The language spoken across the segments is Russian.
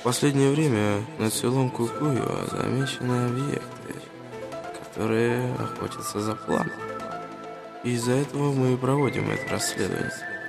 последнее время над селом Кукуева замечены объекты, которые охотятся за планом. И из-за этого мы и проводим это расследование.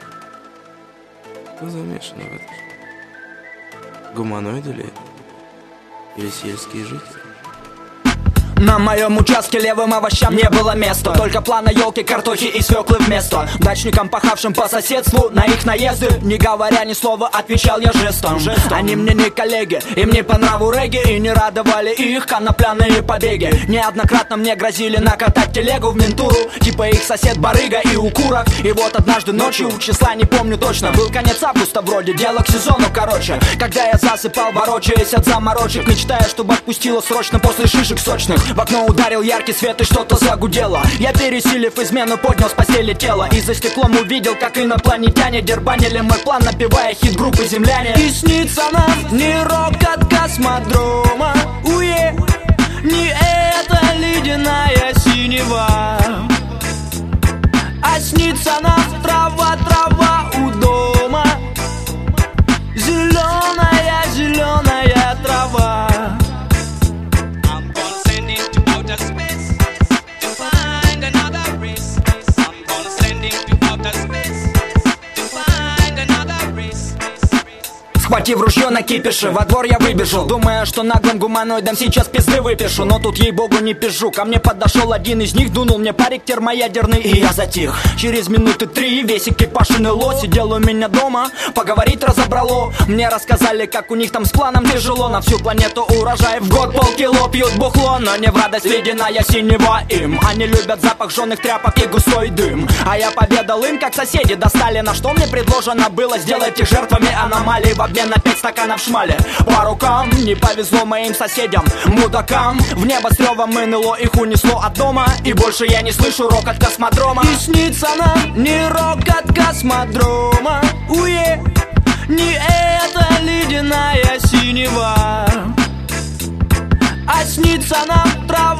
Кто замешан в этом? Гуманоиды ли? Или сельские жители? На моем участке левым овощам не было места. Только плана елки, картохи и свеклы вместо. Дачникам, пахавшим по соседству, на их наезды, не говоря ни слова, отвечал я жестом. Они мне не коллеги, им не по нраву регги, и не радовали их конопляные побеги. Неоднократно мне грозили накатать телегу в ментуру, типа их сосед барыга и укурок. И вот однажды ночью, числа не помню точно, был конец августа вроде, дело к сезону короче. Когда я засыпал, ворочаясь от заморочек, мечтая, чтобы отпустило срочно после шишек сочных. В окно ударил яркий свет и что-то загудело. Я, пересилив измену, поднял с постели тело и за стеклом увидел, как инопланетяне дербанили мой план, напевая хит группы «Земляне». И снится нам не рок от космодрома, уе, не эта ледяная синева, а снится нам трава, трава у дома, зеленая, зеленая трава. Схватив ружье на кипише, во двор я выбежал, думая, что наглым гуманоидам сейчас пизды выпишу. Но тут, ей-богу, не пизжу. Ко мне подошел один из них, дунул мне парик термоядерный, и я затих. Через минуты 3 весь экипаж НЛО сидел у меня дома, поговорить разобрало. Мне рассказали, как у них там с планом тяжело. На всю планету урожай в год полкило пьют бухло, но не в радость ледяная синева им. Они любят запах жженых тряпок и густой дым. А я поведал им, как соседи достали, на что мне предложено было сделать их жертвами аномалий в обмен на 5 стаканов шмали. По рукам не повезло моим соседям, мудакам. В небо с ревом НЛО их унесло от дома, и больше я не слышу рок от космодрома. И снится нам не рок от космодрома, уе, не эта ледяная синева, а снится нам трава.